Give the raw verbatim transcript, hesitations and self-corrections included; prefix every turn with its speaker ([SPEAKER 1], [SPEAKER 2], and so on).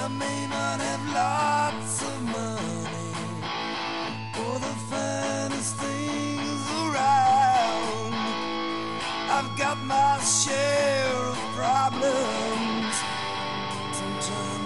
[SPEAKER 1] I may not have lots of money or the finest things around. I've got my share of problems. Sometimes